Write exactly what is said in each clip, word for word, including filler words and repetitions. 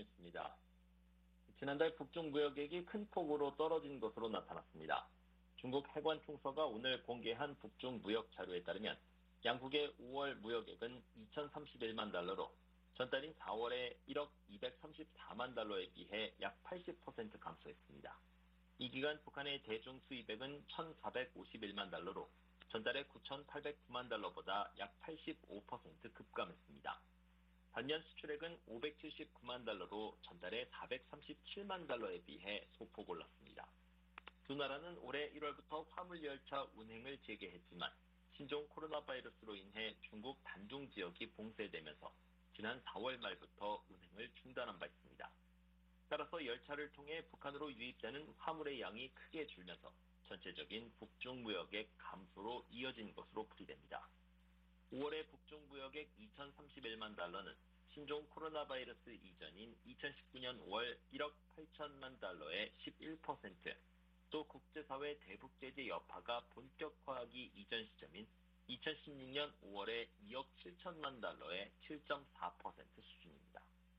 뉴스입니다. 지난달 북중 무역액이 큰 폭으로 떨어진 것으로 나타났습니다. 중국 해관총서가 오늘 공개한 북중 무역 자료에 따르면 양국의 오월 무역액은 이천삼십일만 달러로 전달인 사월에 일억 이백삼십사만 달러에 비해 약 팔십 퍼센트 감소했습니다. 이 기간 북한의 대중 수입액은 천사백오십일만 달러로 전달의 구천팔백구만 달러보다 약 팔십오 퍼센트 급감했습니다. 반면 수출액은 오백칠십구만 달러로 전달의 사백삼십칠만 달러에 비해 소폭 올랐습니다. 두 나라는 올해 일월부터 화물열차 운행을 재개했지만 신종 코로나 바이러스로 인해 중국 단둥 지역이 봉쇄되면서 지난 사월 말부터 운행을 중단한 바 있습니다. 따라서 열차를 통해 북한으로 유입되는 화물의 양이 크게 줄면서 전체적인 북중 무역액 감소로 이어진 것으로 풀이됩니다. 오월의 북중 무역액 이천삼십일만 달러는 신종 코로나 바이러스 이전인 이천십구년 오월 일억 팔천만 달러의 십일 퍼센트, 또 국제사회 대북 제재 여파가 본격화하기 이전 시점인 이천십육년 오월에 이억 칠천만 달러의 칠 점 사 퍼센트 수준입니다.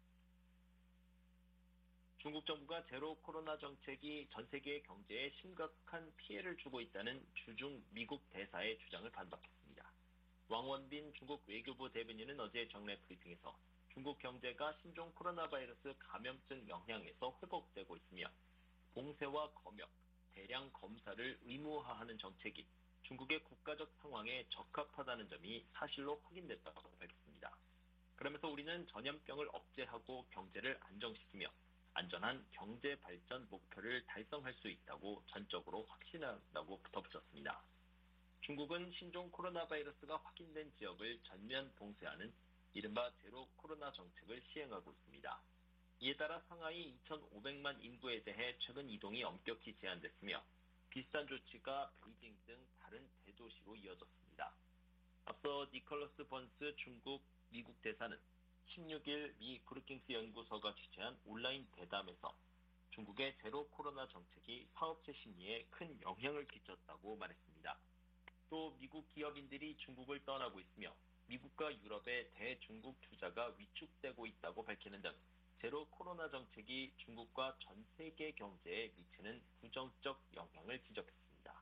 중국 정부가 제로 코로나 정책이 전 세계 경제에 심각한 피해를 주고 있다는 주중 미국 대사의 주장을 반박했습니다. 왕원빈 중국 외교부 대변인은 어제 정례 브리핑에서 중국 경제가 신종 코로나 바이러스 감염증 영향에서 회복되고 있으며 봉쇄와 검역, 대량 검사를 의무화하는 정책이 중국의 국가적 상황에 적합하다는 점이 사실로 확인됐다고 밝혔습니다. 그러면서 우리는 전염병을 억제하고 경제를 안정시키며 안전한 경제 발전 목표를 달성할 수 있다고 전적으로 확신한다고 덧붙였습니다. 중국은 신종 코로나 바이러스가 확인된 지역을 전면 봉쇄하는 이른바 제로 코로나 정책을 시행하고 있습니다. 이에 따라 상하이 이천오백만 인구에 대해 최근 이동이 엄격히 제한됐으며 비슷한 조치가 베이징 등 다른 대도시로 이어졌습니다. 앞서 니콜러스 번스 중국 미국 대사는 십육일 미 브루킹스 연구소가 주최한 온라인 대담에서 중국의 제로 코로나 정책이 사업체 심리에 큰 영향을 끼쳤다고 말했습니다. 또 미국 기업인들이 중국을 떠나고 있으며 미국과 유럽의 대중국 투자가 위축되고 있다고 밝히는 등 제로 코로나 정책이 중국과 전 세계 경제에 미치는 부정적 영향을 지적했습니다.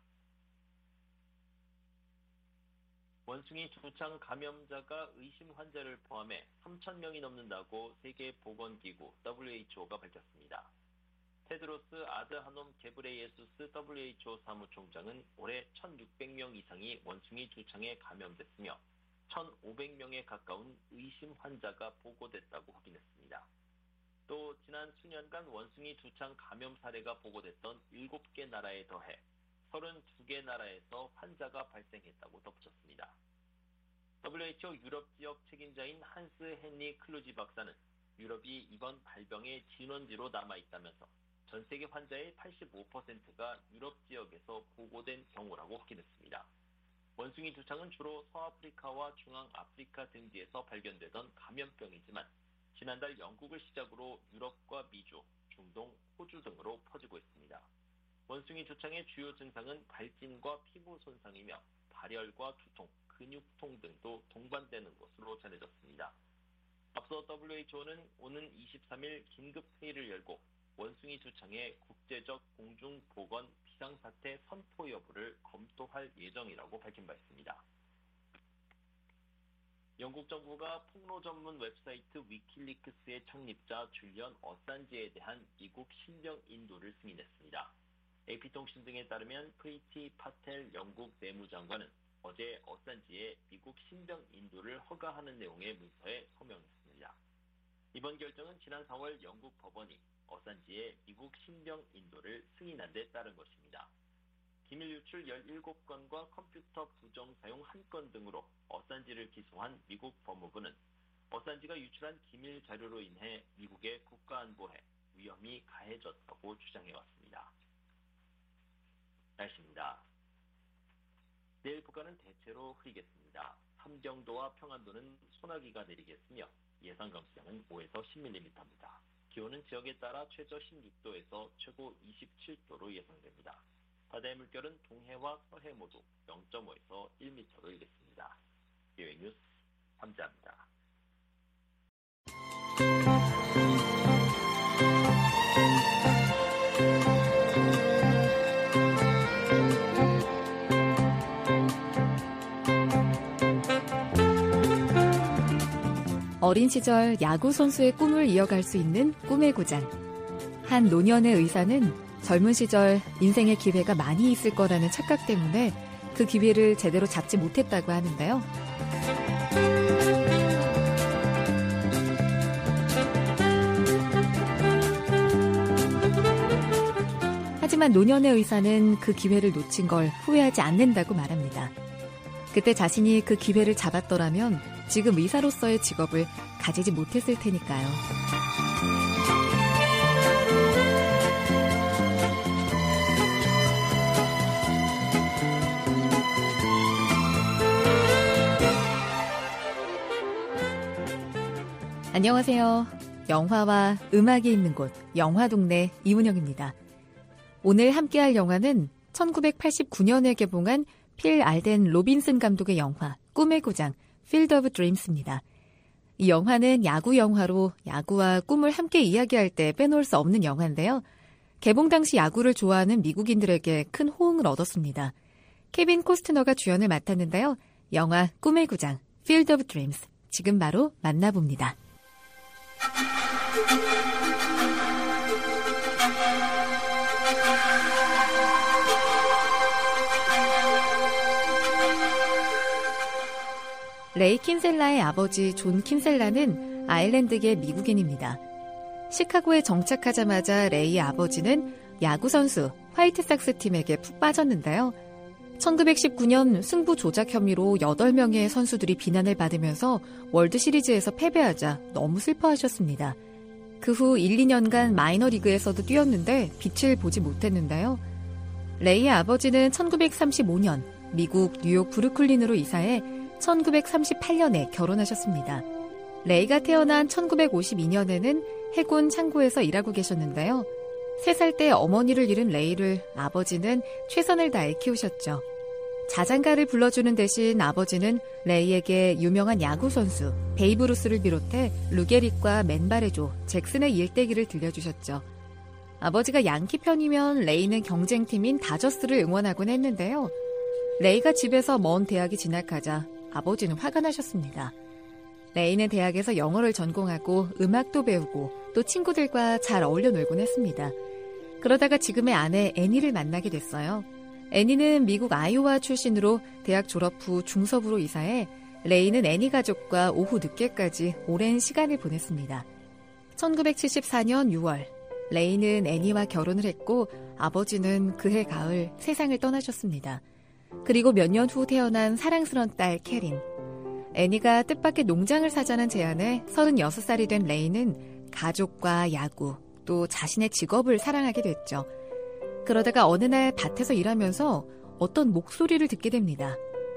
원숭이 두창 감염자가 의심 환자를 포함해 삼천 명이 넘는다고 세계보건기구 더블유에이치오가 밝혔습니다. 테드로스 아드하놈 게브레예수스 더블유에이치오 사무총장은 올해 천육백 명 이상이 원숭이 두창에 감염됐으며 천오백 명에 가까운 의심 환자가 보고됐다고 확인했습니다. 또 지난 수년간 원숭이 두창 감염 사례가 보고됐던 일곱 개 나라에 더해 서른두 개 나라에서 환자가 발생했다고 덧붙였습니다. 더블유에이치오 유럽 지역 책임자인 한스 헨리 클루지 박사는 유럽이 이번 발병의 진원지로 남아있다면서 전 세계 환자의 팔십오 퍼센트가 유럽 지역에서 보고된 경우라고 확인했습니다. 원숭이 두창은 주로 서아프리카와 중앙아프리카 등지에서 발견되던 감염병이지만 지난달 영국을 시작으로 유럽과 미주, 중동, 호주 등으로 퍼지고 있습니다. 원숭이 두창의 주요 증상은 발진과 피부 손상이며 발열과 두통, 근육통 등도 동반되는 것으로 전해졌습니다. 앞서 더블유에이치오는 오는 이십삼일 긴급회의를 열고 원숭이 두창의 국제적 공중보건 비상사태 선포 여부를 검토할 예정이라고 밝힌 바 있습니다. 영국 정부가 폭로 전문 웹사이트 위키리크스의 창립자 줄리언 어산지에 대한 미국 신병 인도를 승인했습니다. 에이피통신 등에 따르면 프리티 파텔 영국 내무장관은 어제 어산지에 미국 신병 인도를 허가하는 내용의 문서에 서명했습니다. 이번 결정은 지난 사월 영국 법원이 어산지에 미국 신병 인도를 승인한 데 따른 것입니다. 기밀 유출 열일곱 건과 컴퓨터 부정 사용 한 건 등으로 어산지를 기소한 미국 법무부는 어산지가 유출한 기밀 자료로 인해 미국의 국가안보에 위험이 가해졌다고 주장해왔습니다. 날씨입니다. 내일 북한은 대체로 흐리겠습니다. 함경도와 평안도는 소나기가 내리겠으며 예상 강수량은 오에서 십 밀리미터입니다. 기온은 지역에 따라 최저 십육 도에서 최고 이십칠 도로 예상됩니다. 바다의 물결은 동해와 서해 모두 영 점 오에서 일 미터로 일겠습니다. 비오에이 뉴스 함재합니다. 어린 시절 야구 선수의 꿈을 이어갈 수 있는 꿈의 구장. 한 노년의 의사는 젊은 시절 인생의 기회가 많이 있을 거라는 착각 때문에 그 기회를 제대로 잡지 못했다고 하는데요. 하지만 노년의 의사는 그 기회를 놓친 걸 후회하지 않는다고 말합니다. 그때 자신이 그 기회를 잡았더라면 지금 의사로서의 직업을 가지지 못했을 테니까요. 안녕하세요. 영화와 음악이 있는 곳 영화동네 이문영입니다. 오늘 함께할 영화는 천구백팔십구 년에 개봉한 필 알덴 로빈슨 감독의 영화 꿈의 구장 필드 오브 드림스입니다. 이 영화는 야구 영화로 야구와 꿈을 함께 이야기할 때 빼놓을 수 없는 영화인데요. 개봉 당시 야구를 좋아하는 미국인들에게 큰 호응을 얻었습니다. 케빈 코스트너가 주연을 맡았는데요. 영화 꿈의 구장 필드 오브 드림스 지금 바로 만나봅니다. 레이 킨셀라의 아버지 존 킨셀라는 아일랜드계 미국인입니다. 시카고에 정착하자마자 레이의 아버지는 야구선수 화이트삭스 팀에게 푹 빠졌는데요. 천구백십구 년 승부 조작 혐의로 여덟 명의 선수들이 비난을 받으면서 월드시리즈에서 패배하자 너무 슬퍼하셨습니다. 그 후 일, 이 년간 마이너리그에서도 뛰었는데 빛을 보지 못했는데요. 레이의 아버지는 천구백삼십오 년 미국 뉴욕 브루클린으로 이사해 천구백삼십팔 년에 결혼하셨습니다. 레이가 태어난 천구백오십이 년에는 해군 창고에서 일하고 계셨는데요. 세 살 때 어머니를 잃은 레이를 아버지는 최선을 다해 키우셨죠. 자장가를 불러주는 대신 아버지는 레이에게 유명한 야구선수 베이브루스를 비롯해 루게릭과 맨바레조, 잭슨의 일대기를 들려주셨죠. 아버지가 양키 편이면 레이는 경쟁팀인 다저스를 응원하곤 했는데요. 레이가 집에서 먼 대학이 진학하자 아버지는 화가 나셨습니다. 레이는 대학에서 영어를 전공하고 음악도 배우고 또 친구들과 잘 어울려 놀곤 했습니다. 그러다가 지금의 아내 애니를 만나게 됐어요. 애니는 미국 아이오와 출신으로 대학 졸업 후 중서부로 이사해 레이는 애니 가족과 오후 늦게까지 오랜 시간을 보냈습니다. 천구백칠십사 년 유월 레이는 애니와 결혼을 했고 아버지는 그해 가을 세상을 떠나셨습니다. 그리고 몇 년 후 태어난 사랑스러운 딸 캐린. 애니가 뜻밖의 농장을 사자는 제안에 서른여섯 살이 된 레이는 가족과 야구, 또 자신의 직업을 사랑하게 됐죠. 그러다가 어느 날 밭에서 일하면서 어떤 목소리를 듣게 됩니다.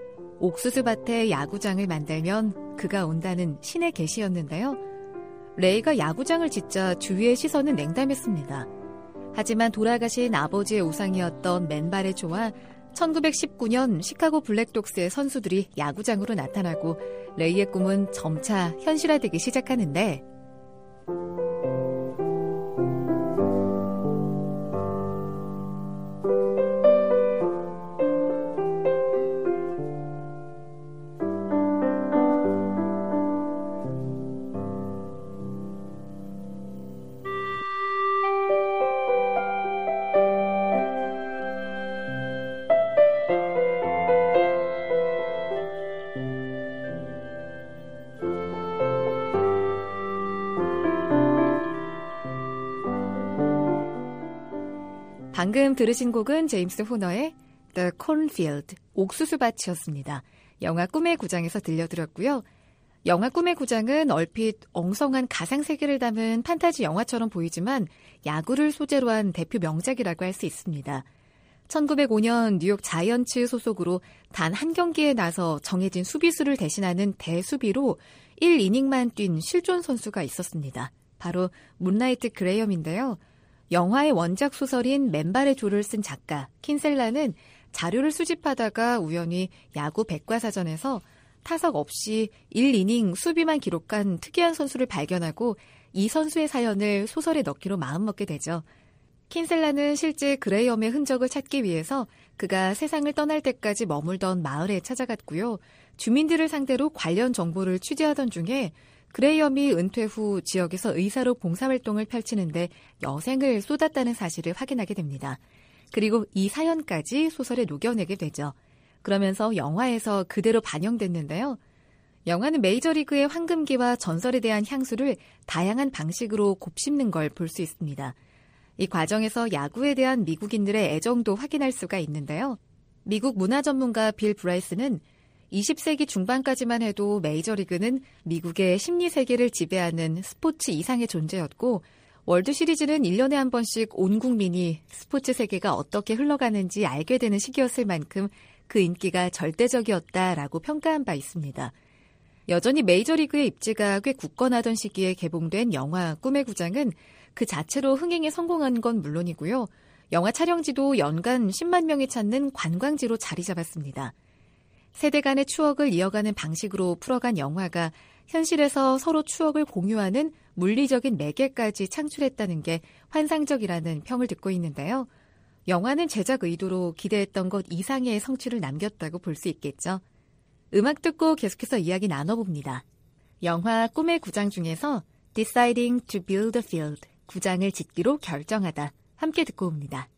옥수수밭에 야구장을 만들면 그가 온다는 신의 계시였는데요. 레이가 야구장을 짓자 주위의 시선은 냉담했습니다. 하지만 돌아가신 아버지의 우상이었던 맨바레조와 천구백십구 년 시카고 블랙독스의 선수들이 야구장으로 나타나고 레이의 꿈은 점차 현실화되기 시작하는데 방금 들으신 곡은 제임스 호너의 The Cornfield, 옥수수밭이었습니다. 영화 꿈의 구장에서 들려드렸고요. 영화 꿈의 구장은 얼핏 엉성한 가상세계를 담은 판타지 영화처럼 보이지만 야구를 소재로 한 대표 명작이라고 할 수 있습니다. 천구백오 년 뉴욕 자이언츠 소속으로 단 한 경기에 나서 정해진 수비수를 대신하는 대수비로 일 이닝만 뛴 실존 선수가 있었습니다. 바로 문라이트 그레이엄인데요. 영화의 원작 소설인 맨발의 조를 쓴 작가 킨셀라는 자료를 수집하다가 우연히 야구 백과사전에서 타석 없이 일 이닝 수비만 기록한 특이한 선수를 발견하고 이 선수의 사연을 소설에 넣기로 마음먹게 되죠. 킨셀라는 실제 그레이엄의 흔적을 찾기 위해서 그가 세상을 떠날 때까지 머물던 마을에 찾아갔고요. 주민들을 상대로 관련 정보를 취재하던 중에 그레이엄이 은퇴 후 지역에서 의사로 봉사활동을 펼치는데 여생을 쏟았다는 사실을 확인하게 됩니다. 그리고 이 사연까지 소설에 녹여내게 되죠. 그러면서 영화에서 그대로 반영됐는데요. 영화는 메이저리그의 황금기와 전설에 대한 향수를 다양한 방식으로 곱씹는 걸 볼 수 있습니다. 이 과정에서 야구에 대한 미국인들의 애정도 확인할 수가 있는데요. 미국 문화 전문가 빌 브라이스는 이십 세기 중반까지만 해도 메이저리그는 미국의 심리 세계를 지배하는 스포츠 이상의 존재였고 월드시리즈는 일 년에 한 번씩 온 국민이 스포츠 세계가 어떻게 흘러가는지 알게 되는 시기였을 만큼 그 인기가 절대적이었다라고 평가한 바 있습니다. 여전히 메이저리그의 입지가 꽤 굳건하던 시기에 개봉된 영화 꿈의 구장은 그 자체로 흥행에 성공한 건 물론이고요. 영화 촬영지도 연간 십만 명이 찾는 관광지로 자리 잡았습니다. 세대 간의 추억을 이어가는 방식으로 풀어간 영화가 현실에서 서로 추억을 공유하는 물리적인 매개까지 창출했다는 게 환상적이라는 평을 듣고 있는데요. 영화는 제작 의도로 기대했던 것 이상의 성취를 남겼다고 볼 수 있겠죠. 음악 듣고 계속해서 이야기 나눠봅니다. 영화 꿈의 구장 중에서 Deciding to Build a Field, 구장을 짓기로 결정하다. 함께 듣고 옵니다.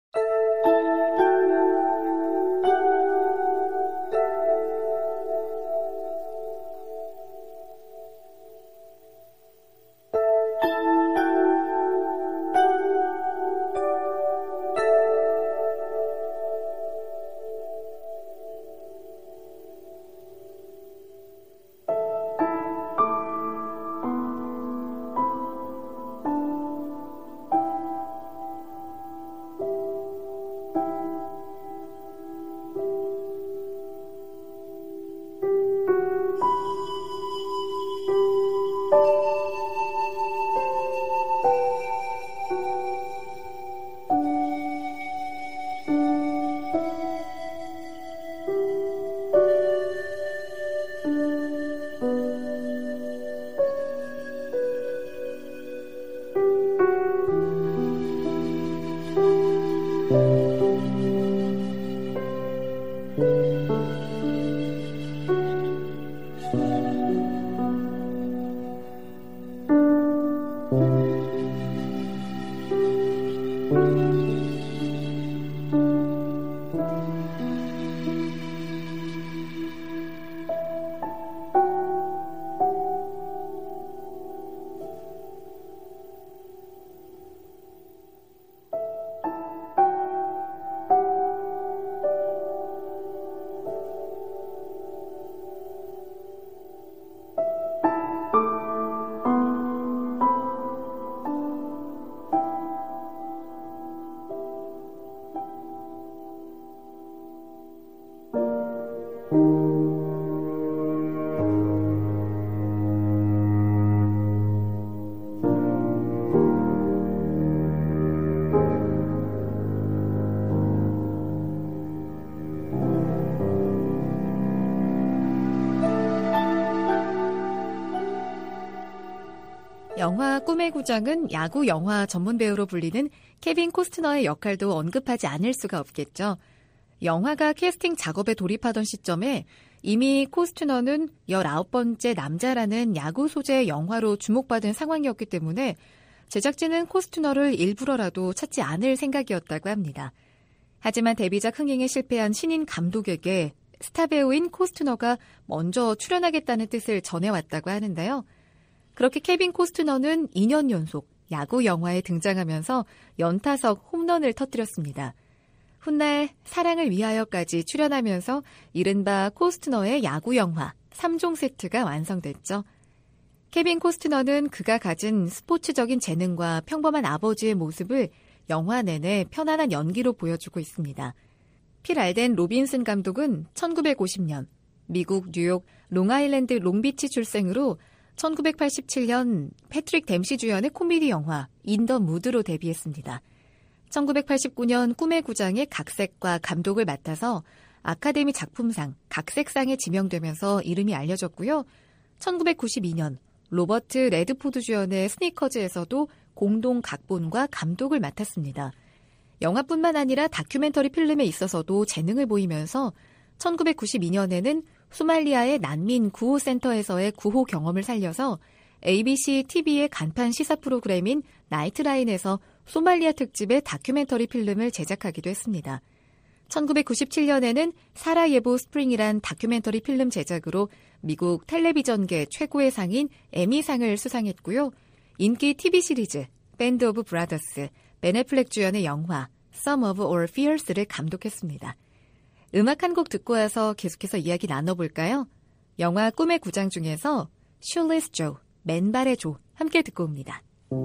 영화 꿈의 구장은 야구 영화 전문 배우로 불리는 케빈 코스트너의 역할도 언급하지 않을 수가 없겠죠. 영화가 캐스팅 작업에 돌입하던 시점에 이미 코스트너는 열아홉 번째 남자라는 야구 소재의 영화로 주목받은 상황이었기 때문에 제작진은 코스트너를 일부러라도 찾지 않을 생각이었다고 합니다. 하지만 데뷔작 흥행에 실패한 신인 감독에게 스타 배우인 코스트너가 먼저 출연하겠다는 뜻을 전해왔다고 하는데요. 그렇게 케빈 코스트너는 이 년 연속 야구 영화에 등장하면서 연타석 홈런을 터뜨렸습니다. 훗날 사랑을 위하여까지 출연하면서 이른바 코스트너의 야구 영화 삼 종 세트가 완성됐죠. 케빈 코스트너는 그가 가진 스포츠적인 재능과 평범한 아버지의 모습을 영화 내내 편안한 연기로 보여주고 있습니다. 필 알덴 로빈슨 감독은 천구백오십 년 미국 뉴욕 롱아일랜드 롱비치 출생으로 천구백팔십칠 년 패트릭 댐시 주연의 코미디 영화 인 더 무드로 데뷔했습니다. 천구백팔십구 년 꿈의 구장의 각색과 감독을 맡아서 아카데미 작품상 각색상에 지명되면서 이름이 알려졌고요. 천구백구십이 년 로버트 레드포드 주연의 스니커즈에서도 공동 각본과 감독을 맡았습니다. 영화뿐만 아니라 다큐멘터리 필름에 있어서도 재능을 보이면서 천구백구십이 년에는 소말리아의 난민 구호센터에서의 구호 경험을 살려서 에이비씨 티비의 간판 시사 프로그램인 나이트라인에서 소말리아 특집의 다큐멘터리 필름을 제작하기도 했습니다. 천구백구십칠 년에는 사라예보 스프링이란 다큐멘터리 필름 제작으로 미국 텔레비전계 최고의 상인 에미상을 수상했고요. 인기 티비 시리즈 밴드 오브 브라더스, 벤 애플렉 주연의 영화 Some of Our Fears를 감독했습니다. 음악 한 곡 듣고 와서 계속해서 이야기 나눠볼까요? 영화 꿈의 구장 중에서 Shoeless Joe, 맨발의 조 함께 듣고 옵니다.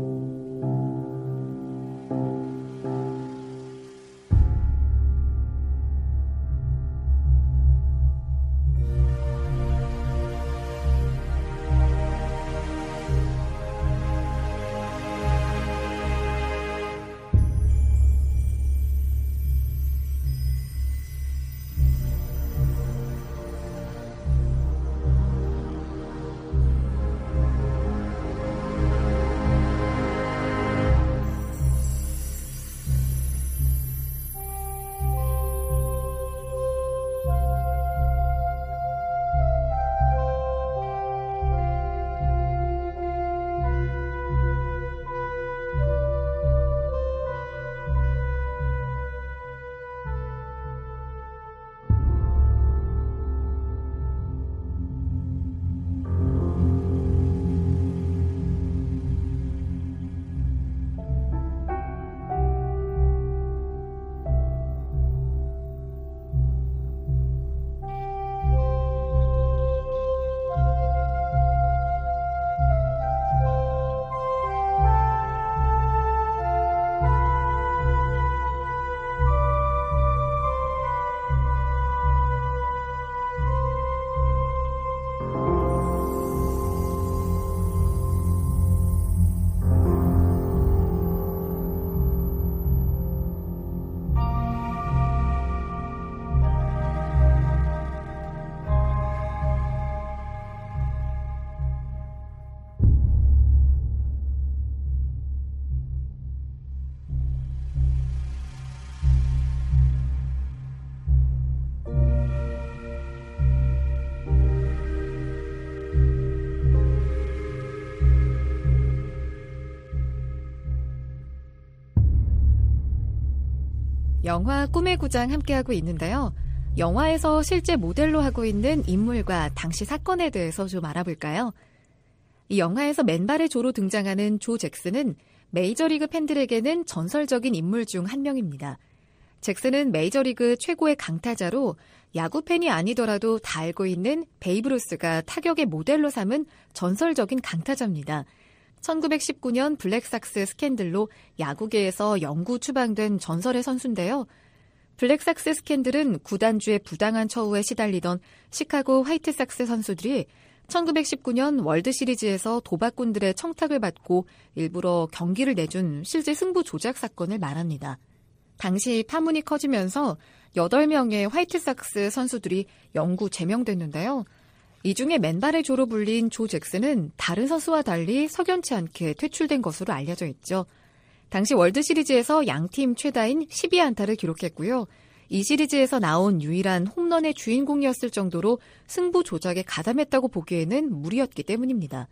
영화 꿈의 구장 함께하고 있는데요. 영화에서 실제 모델로 하고 있는 인물과 당시 사건에 대해서 좀 알아볼까요? 이 영화에서 맨발의 조로 등장하는 조 잭슨은 메이저리그 팬들에게는 전설적인 인물 중 한 명입니다. 잭슨은 메이저리그 최고의 강타자로 야구 팬이 아니더라도 다 알고 있는 베이브 루스가 타격의 모델로 삼은 전설적인 강타자입니다. 천구백십구 년 블랙삭스 스캔들로 야구계에서 영구 추방된 전설의 선수인데요. 블랙삭스 스캔들은 구단주의 부당한 처우에 시달리던 시카고 화이트삭스 선수들이 천구백십구 년 월드시리즈에서 도박꾼들의 청탁을 받고 일부러 경기를 내준 실제 승부 조작 사건을 말합니다. 당시 파문이 커지면서 여덟 명의 화이트삭스 선수들이 영구 제명됐는데요. 이 중에 맨발의 조로 불린 조 잭슨은 다른 선수와 달리 석연치 않게 퇴출된 것으로 알려져 있죠. 당시 월드시리즈에서 양팀 최다인 십이 안타를 기록했고요. 이 시리즈에서 나온 유일한 홈런의 주인공이었을 정도로 승부 조작에 가담했다고 보기에는 무리였기 때문입니다.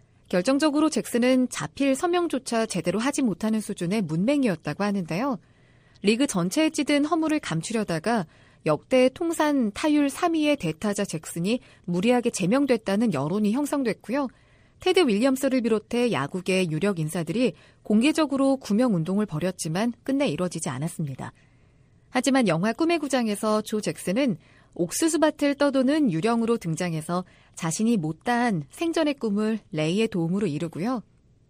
결정적으로 잭슨은 자필 서명조차 제대로 하지 못하는 수준의 문맹이었다고 하는데요. 리그 전체에 찌든 허물을 감추려다가 역대 통산 타율 삼 위의 대타자 잭슨이 무리하게 제명됐다는 여론이 형성됐고요. 테드 윌리엄스를 비롯해 야구계 유력 인사들이 공개적으로 구명운동을 벌였지만 끝내 이뤄지지 않았습니다. 하지만 영화 꿈의 구장에서 조 잭슨은 옥수수밭을 떠도는 유령으로 등장해서 자신이 못다한 생전의 꿈을 레이의 도움으로 이루고요.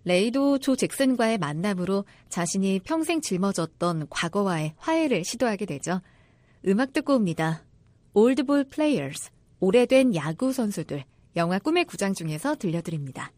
레이도 조 잭슨과의 만남으로 자신이 평생 짊어졌던 과거와의 화해를 시도하게 되죠. 음악 듣고 옵니다. 올드볼 플레이어스, 오래된 야구 선수들, 영화 꿈의 구장 중에서 들려드립니다.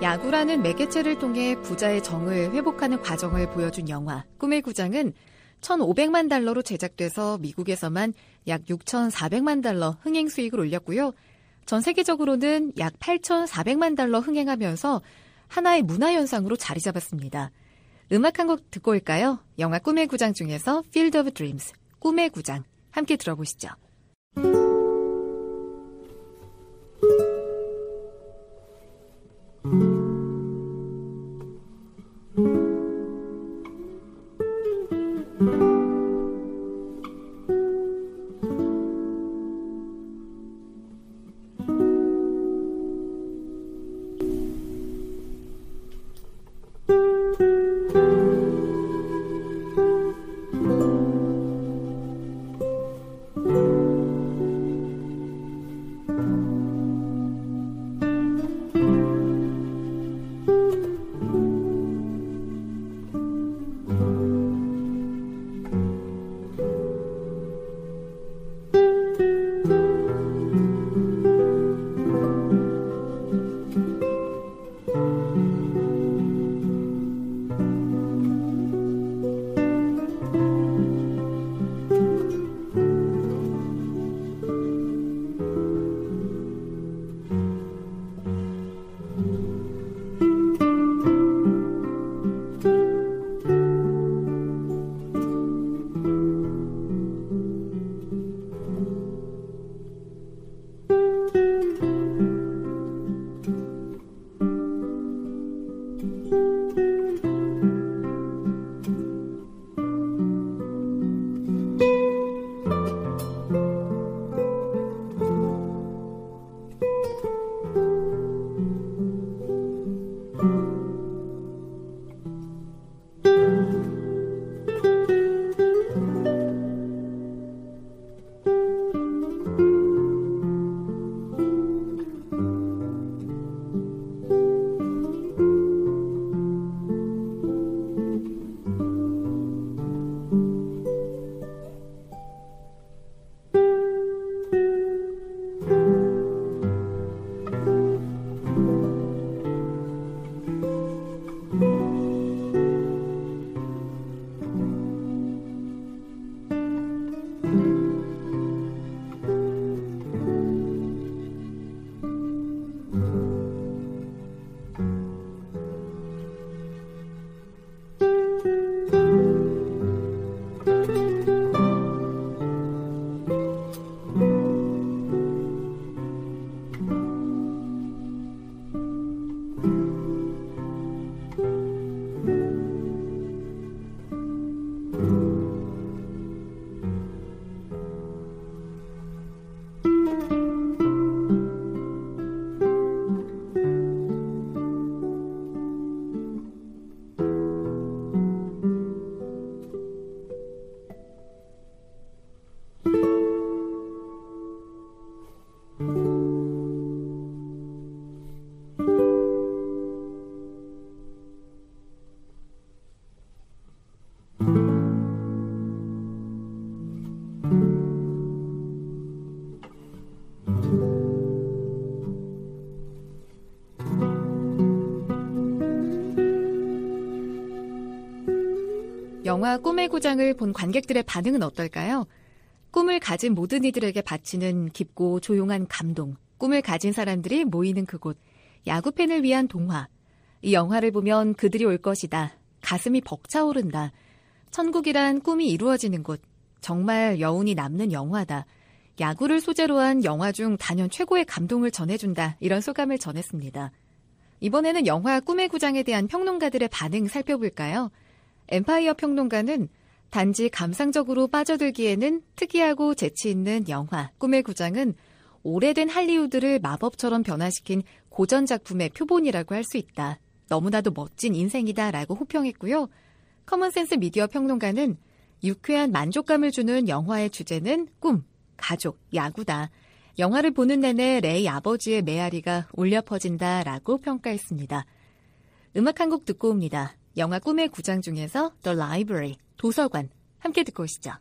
야구라는 매개체를 통해 부자의 정을 회복하는 과정을 보여준 영화 꿈의 구장은 천오백만 달러로 제작돼서 미국에서만 약 육천사백만 달러 흥행 수익을 올렸고요. 전 세계적으로는 약 팔천사백만 달러 흥행하면서 하나의 문화현상으로 자리 잡았습니다. 음악 한 곡 듣고 올까요? 영화 꿈의 구장 중에서 Field of Dreams, 꿈의 구장 함께 들어보시죠. 영화 꿈의 구장을 본 관객들의 반응은 어떨까요? 꿈을 가진 모든 이들에게 바치는 깊고 조용한 감동, 꿈을 가진 사람들이 모이는 그곳, 야구팬을 위한 동화. 이 영화를 보면 그들이 올 것이다. 가슴이 벅차오른다. 천국이란 꿈이 이루어지는 곳. 정말 여운이 남는 영화다. 야구를 소재로 한 영화 중 단연 최고의 감동을 전해준다. 이런 소감을 전했습니다. 이번에는 영화 꿈의 구장에 대한 평론가들의 반응 살펴볼까요? 엠파이어 평론가는 단지 감상적으로 빠져들기에는 특이하고 재치 있는 영화 꿈의 구장은 오래된 할리우드를 마법처럼 변화시킨 고전 작품의 표본이라고 할 수 있다. 너무나도 멋진 인생이다라고 호평했고요. 커먼센스 미디어 평론가는 유쾌한 만족감을 주는 영화의 주제는 꿈, 가족, 야구다. 영화를 보는 내내 레이 아버지의 메아리가 울려 퍼진다라고 평가했습니다. 음악 한 곡 듣고 옵니다. 영화 꿈의 구장 중에서 The Library, 도서관 함께 듣고 오시죠.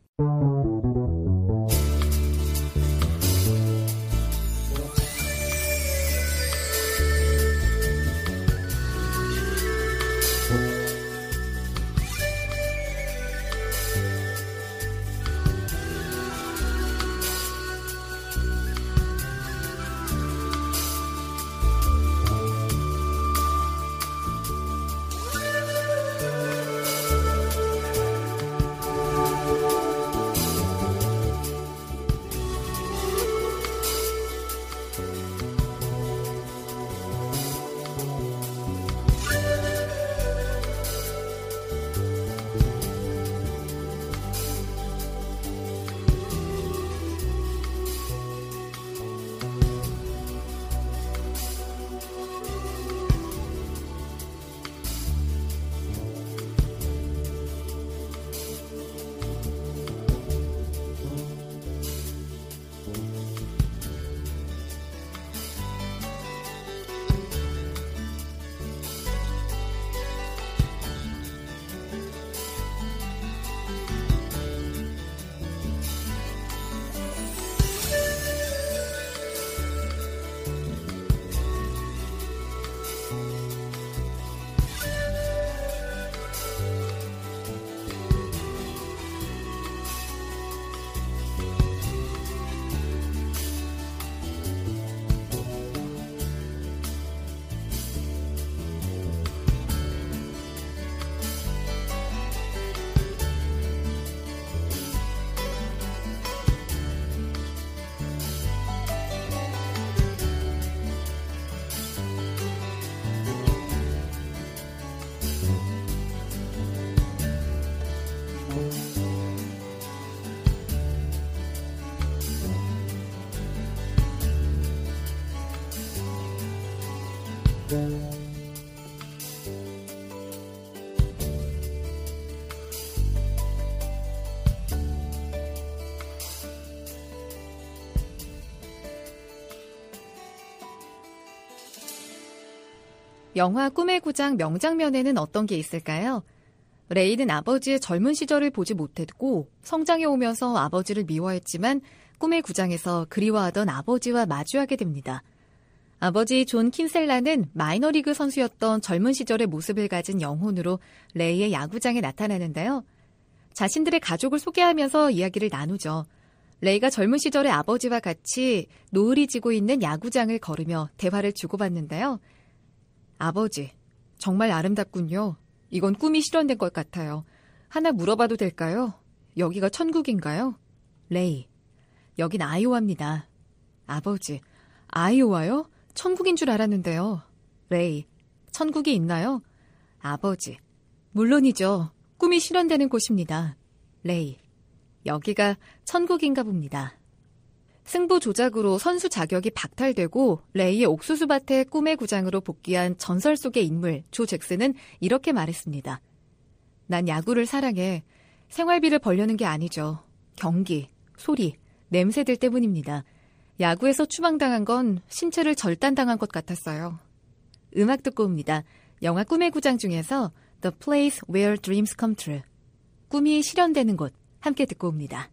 영화 꿈의 구장 명장면에는 어떤 게 있을까요? 레이는 아버지의 젊은 시절을 보지 못했고 성장해 오면서 아버지를 미워했지만 꿈의 구장에서 그리워하던 아버지와 마주하게 됩니다. 아버지 존 킨셀라는 마이너리그 선수였던 젊은 시절의 모습을 가진 영혼으로 레이의 야구장에 나타나는데요. 자신들의 가족을 소개하면서 이야기를 나누죠. 레이가 젊은 시절의 아버지와 같이 노을이 지고 있는 야구장을 걸으며 대화를 주고받는데요. 아버지, 정말 아름답군요. 이건 꿈이 실현된 것 같아요. 하나 물어봐도 될까요? 여기가 천국인가요? 레이, 여긴 아이오와입니다. 아버지, 아이오와요? 천국인 줄 알았는데요. 레이, 천국이 있나요? 아버지, 물론이죠. 꿈이 실현되는 곳입니다. 레이, 여기가 천국인가 봅니다. 승부 조작으로 선수 자격이 박탈되고 레이의 옥수수밭의 꿈의 구장으로 복귀한 전설 속의 인물 조 잭슨은 이렇게 말했습니다. 난 야구를 사랑해. 생활비를 벌려는 게 아니죠. 경기, 소리, 냄새들 때문입니다. 야구에서 추방당한 건 신체를 절단당한 것 같았어요. 음악 듣고 옵니다. 영화 꿈의 구장 중에서 The Place Where Dreams Come True. 꿈이 실현되는 곳 함께 듣고 옵니다.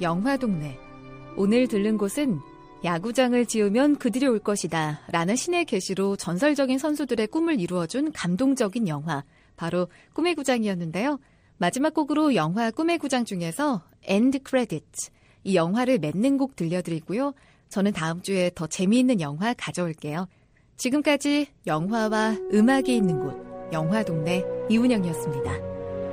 영화동네. 오늘 들른 곳은 야구장을 지으면 그들이 올 것이다 라는 신의 계시로 전설적인 선수들의 꿈을 이루어준 감동적인 영화, 바로 꿈의 구장이었는데요. 마지막 곡으로 영화 꿈의 구장 중에서 End Credits, 이 영화를 맺는 곡 들려드리고요. 저는 다음 주에 더 재미있는 영화 가져올게요. 지금까지 영화와 음악이 있는 곳, 영화동네 이운영이었습니다.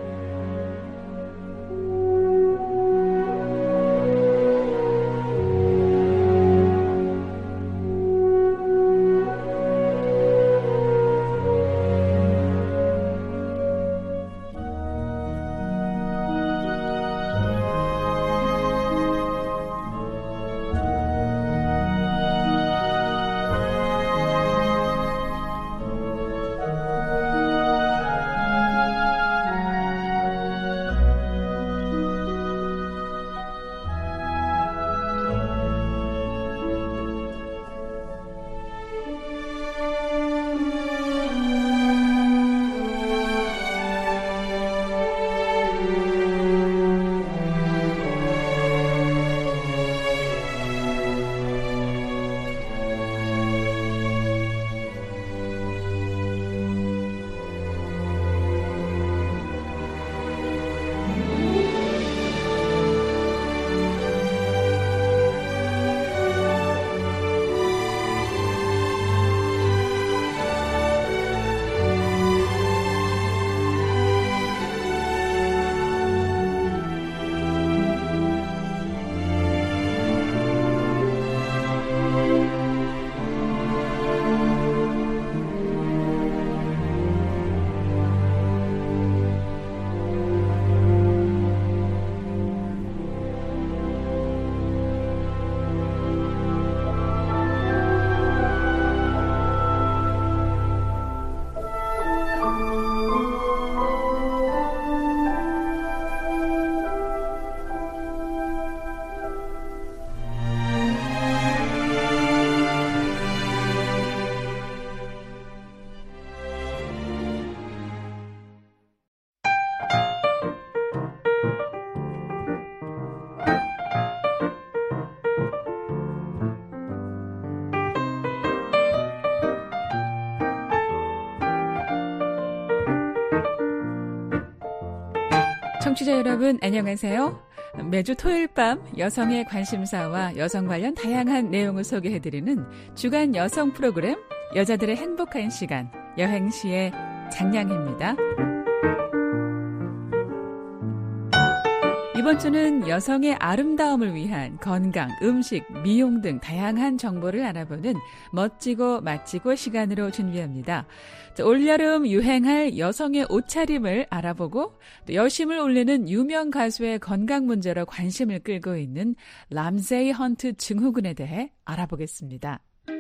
청취자 여러분 안녕하세요. 매주 토요일 밤 여성의 관심사와 여성 관련 다양한 내용을 소개해드리는 주간 여성 프로그램 여자들의 행복한 시간 여행시의 장량입니다. 이번 주는 여성의 아름다움을 위한 건강, 음식, 미용 등 다양한 정보를 알아보는 멋지고 맛지고 시간으로 준비합니다. 올여름 유행할 여성의 옷차림을 알아보고 또 여심을 올리는 유명 가수의 건강 문제로 관심을 끌고 있는 람세이 헌트 증후군에 대해 알아보겠습니다.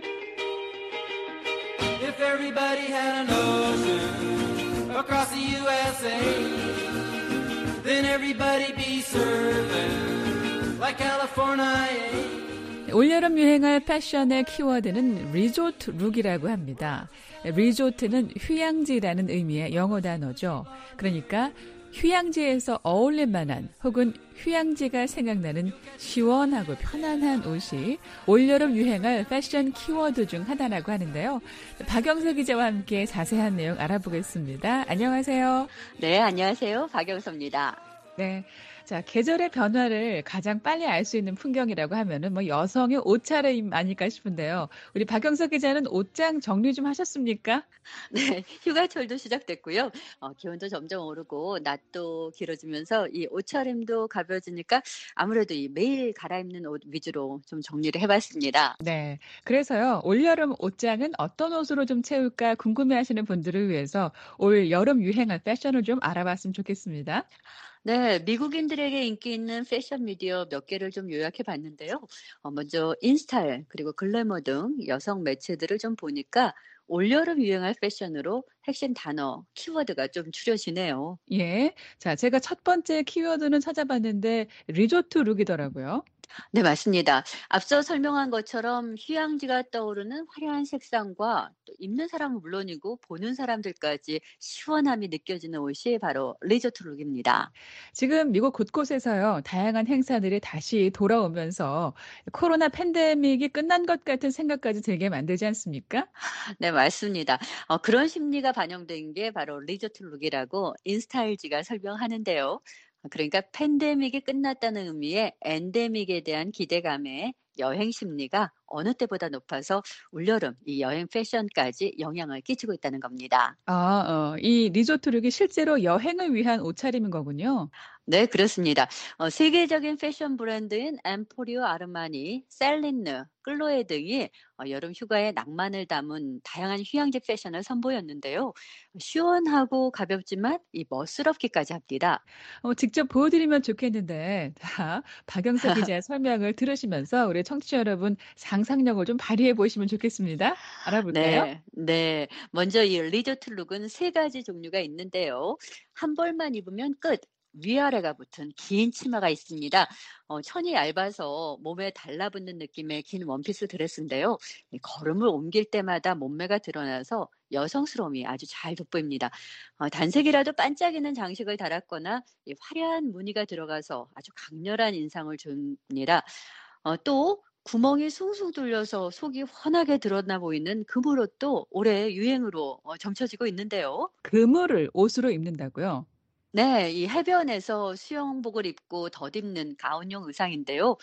If everybody had an ocean across the U S A Then everybody be serving like California. 올여름 유행할 패션의 키워드는 리조트 룩이라고 합니다. 리조트는 휴양지라는 의미의 영어 단어죠. 그러니까 휴양지에서 어울릴 만한 혹은 휴양지가 생각나는 시원하고 편안한 옷이 올여름 유행할 패션 키워드 중 하나라고 하는데요. 박영서 기자와 함께 자세한 내용 알아보겠습니다. 안녕하세요. 네, 안녕하세요. 박영서입니다. 네. 자, 계절의 변화를 가장 빨리 알 수 있는 풍경이라고 하면은 뭐 여성의 옷차림 아닐까 싶은데요. 우리 박영서 기자는 옷장 정리 좀 하셨습니까? 네, 휴가철도 시작됐고요. 어, 기온도 점점 오르고 낮도 길어지면서 이 옷차림도 가벼워지니까 아무래도 이 매일 갈아입는 옷 위주로 좀 정리를 해봤습니다. 네, 그래서요. 올여름 옷장은 어떤 옷으로 좀 채울까 궁금해하시는 분들을 위해서 올 여름 유행할 패션을 좀 알아봤으면 좋겠습니다. 네, 미국인들에게 인기 있는 패션 미디어 몇 개를 좀 요약해 봤는데요. 어, 먼저 인스타일 그리고 글래머 등 여성 매체들을 좀 보니까 올여름 유행할 패션으로 핵심 단어, 키워드가 좀 추려지네요. 예. 자, 제가 첫 번째 키워드는 찾아봤는데 리조트 룩이더라고요. 네, 맞습니다. 앞서 설명한 것처럼 휴양지가 떠오르는 화려한 색상과 또 입는 사람은 물론이고 보는 사람들까지 시원함이 느껴지는 옷이 바로 리조트 룩입니다. 지금 미국 곳곳에서요, 다양한 행사들이 다시 돌아오면서 코로나 팬데믹이 끝난 것 같은 생각까지 들게 만들지 않습니까? 네, 맞습니다. 어, 그런 심리가 반영된 게 바로 리조트 룩이라고 인스타일지가 설명하는데요. 어, 그러니까 팬데믹이 끝났다는 의미의 엔데믹에 대한 기대감에 여행 심리가 어느 때보다 높아서 올여름 이 여행 패션까지 영향을 끼치고 있다는 겁니다. 아, 어, 이 리조트룩이 실제로 여행을 위한 옷차림인 거군요. 네, 그렇습니다. 어, 세계적인 패션 브랜드인 엠포리오 아르마니, 셀린느, 클로에 등이 어, 여름 휴가에 낭만을 담은 다양한 휴양지 패션을 선보였는데요. 시원하고 가볍지만 이 멋스럽기까지 합니다. 어, 직접 보여드리면 좋겠는데, 자, 박영석 기자의 설명을 들으시면서 우리 청취자 여러분 상상력을 좀 발휘해 보시면 좋겠습니다. 알아볼까요? 네, 네. 먼저 이 리조트 룩은 세 가지 종류가 있는데요. 한 벌만 입으면 끝. 위아래가 붙은 긴 치마가 있습니다. 어, 천이 얇아서 몸에 달라붙는 느낌의 긴 원피스 드레스인데요. 이 걸음을 옮길 때마다 몸매가 드러나서 여성스러움이 아주 잘 돋보입니다. 어, 단색이라도 반짝이는 장식을 달았거나 이 화려한 무늬가 들어가서 아주 강렬한 인상을 줍니다. 어, 또 구멍이 숭숭 뚫려서 속이 환하게 드러나 보이는 금옷도 올해 유행으로 어, 점쳐지고 있는데요. 그물을 옷으로 입는다고요? 네, 이 해변에서 수영복을 입고 덧입는 가운용 의상인데요.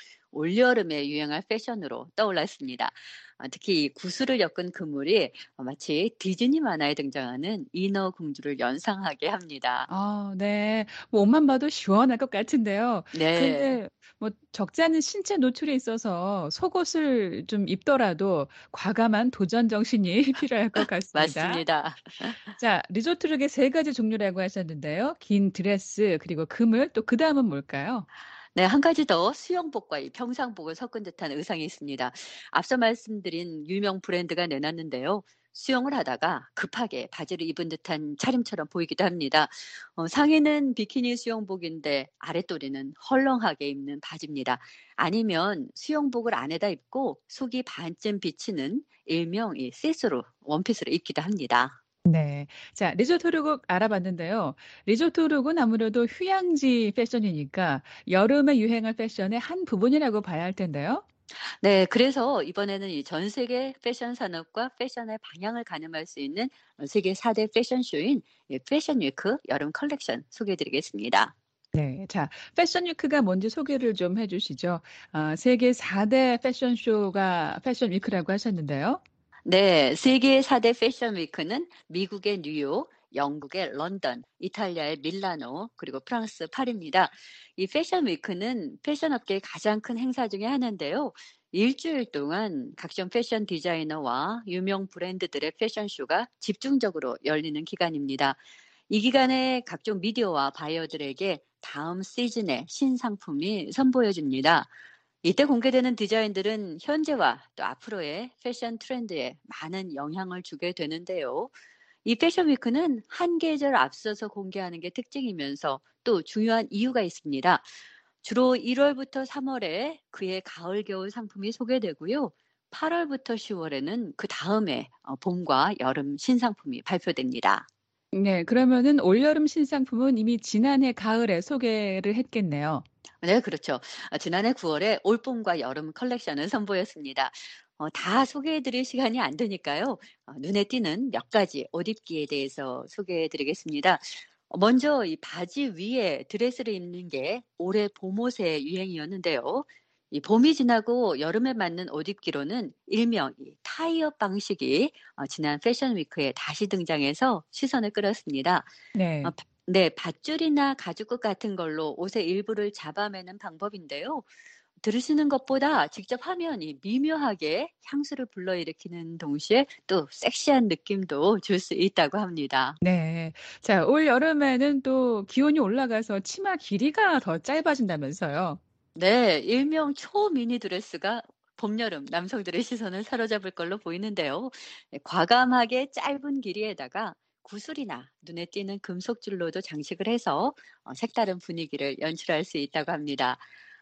올여름에 유행할 패션으로 떠올랐습니다. 아, 특히 이 구슬을 엮은 그물이 어, 마치 디즈니 만화에 등장하는 인어 공주를 연상하게 합니다. 아, 네. 뭐 옷만 봐도 시원할 것 같은데요. 네, 그런데 뭐 적지 않은 신체 노출이 있어서 속옷을 좀 입더라도 과감한 도전 정신이 필요할 것 같습니다. 맞습니다. 자, 리조트룩의 세 가지 종류라고 하셨는데요. 긴 드레스, 그리고 그물, 또 그다음은 뭘까요? 네, 한 가지 더 수영복과 이 평상복을 섞은 듯한 의상이 있습니다. 앞서 말씀드린 유명 브랜드가 내놨는데요. 수영을 하다가 급하게 바지를 입은 듯한 차림처럼 보이기도 합니다. 어, 상의는 비키니 수영복인데 아랫도리는 헐렁하게 입는 바지입니다. 아니면 수영복을 안에다 입고 속이 반쯤 비치는 일명 이 시스루 원피스를 입기도 합니다. 네. 자, 리조트룩 알아봤는데요. 리조트룩은 아무래도 휴양지 패션이니까 여름에 유행할 패션의 한 부분이라고 봐야 할 텐데요. 네, 그래서 이번에는 이 전 세계 패션 산업과 패션의 방향을 가늠할 수 있는 어 세계 사 대 패션쇼인 이 패션 위크 여름 컬렉션 소개해 드리겠습니다. 네. 자, 패션 위크가 뭔지 소개를 좀 해 주시죠. 아, 세계 사 대 패션쇼가 패션 위크라고 하셨는데요. 네, 세계 사 대 패션 위크는 미국의 뉴욕, 영국의 런던, 이탈리아의 밀라노, 그리고 프랑스 파리입니다. 이 패션 위크는 패션 업계의 가장 큰 행사 중에 하나인데요. 일주일 동안 각종 패션 디자이너와 유명 브랜드들의 패션쇼가 집중적으로 열리는 기간입니다. 이 기간에 각종 미디어와 바이어들에게 다음 시즌의 신상품이 선보여집니다. 이때 공개되는 디자인들은 현재와 또 앞으로의 패션 트렌드에 많은 영향을 주게 되는데요. 이 패션 위크는 한 계절 앞서서 공개하는 게 특징이면서 또 중요한 이유가 있습니다. 주로 일월부터 삼월에 그해 가을 겨울 상품이 소개되고요. 팔월부터 시월에는 그 다음에 어, 봄과 여름 신상품이 발표됩니다. 네. 그러면은 올여름 신상품은 이미 지난해 가을에 소개를 했겠네요. 네, 그렇죠. 아, 지난해 구월에 올봄과 여름 컬렉션을 선보였습니다. 어, 다 소개해 드릴 시간이 안 되니까요. 어, 눈에 띄는 몇 가지 옷 입기에 대해서 소개해 드리겠습니다. 어, 먼저 이 바지 위에 드레스를 입는 게 올해 봄옷의 유행이었는데요. 이 봄이 지나고 여름에 맞는 옷 입기로는 일명 이 타이업 방식이 어, 지난 패션 위크에 다시 등장해서 시선을 끌었습니다. 어 네. 바 네. 밧줄이나 가죽국 같은 걸로 옷의 일부를 잡아매는 방법인데요. 들으시는 것보다 직접 하면 이 미묘하게 향수를 불러일으키는 동시에 또 섹시한 느낌도 줄 수 있다고 합니다. 네. 자, 올여름에는 또 기온이 올라가서 치마 길이가 더 짧아진다면서요. 네. 일명 초미니 드레스가 봄, 여름 남성들의 시선을 사로잡을 걸로 보이는데요. 네, 과감하게 짧은 길이에다가 구슬이나 눈에 띄는 금속줄로도 장식을 해서 어 색다른 분위기를 연출할 수 있다고 합니다.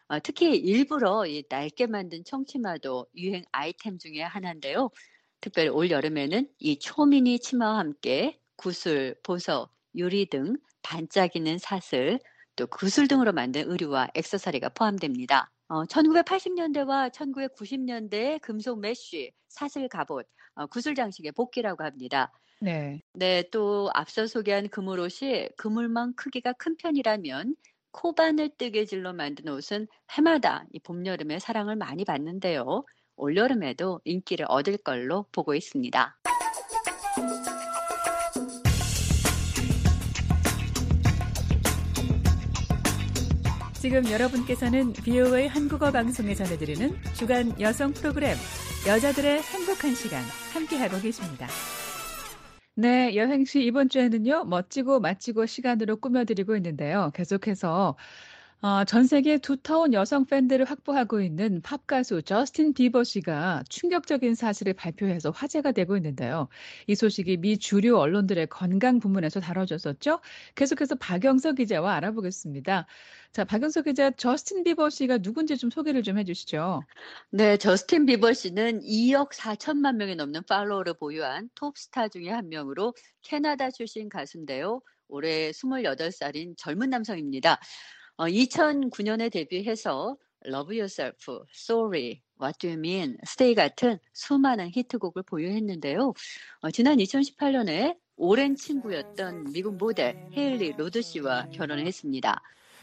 어, 특히 일부러 이 낡게 만든 청치마도 유행 아이템 중에 하나인데요. 특별히 올 여름에는 이 초미니 치마와 함께 구슬, 보석, 유리 등 반짝이는 사슬, 또 구슬 등으로 만든 의류와 액세서리가 포함됩니다. 어, 천구백팔십 년대와 천구백구십 년대의 금속 메쉬, 사슬 갑옷, 어, 구슬 장식의 복귀라고 합니다. 네. 네, 또 앞서 소개한 그물옷이 그물망 크기가 큰 편이라면 코바늘 뜨개질로 만든 옷은 해마다 이 봄, 여름에 사랑을 많이 받는데요. 올여름에도 인기를 얻을 걸로 보고 있습니다. 지금 여러분께서는 비오에이 한국어 방송에 전해드리는 주간 여성 프로그램 여자들의 행복한 시간 함께하고 계십니다. 네, 여행시 이번 주에는요. 멋지고 맛지고 시간으로 꾸며드리고 있는데요. 계속해서 어, 전 세계 두터운 여성 팬들을 확보하고 있는 팝 가수 저스틴 비버 씨가 충격적인 사실을 발표해서 화제가 되고 있는데요. 이 소식이 미 주류 언론들의 건강 부문에서 다뤄졌었죠. 계속해서 박영석 기자와 알아보겠습니다. 자, 박영석 기자, 저스틴 비버 씨가 누군지 좀 소개를 좀 해주시죠. 네, 저스틴 비버 씨는 이억 사천만 명이 넘는 팔로워를 보유한 톱스타 중에 한 명으로 캐나다 출신 가수인데요. 올해 스물여덟 살인 젊은 남성입니다. 어, 이천구 년에 데뷔해서 Love Yourself, Sorry, What Do You Mean, Stay 같은 수많은 히트곡을 보유했는데요. 어, 지난 이천십팔 년에 오랜 친구였던 미국 모델 헤일리 로드 씨와 결혼을 했습니다.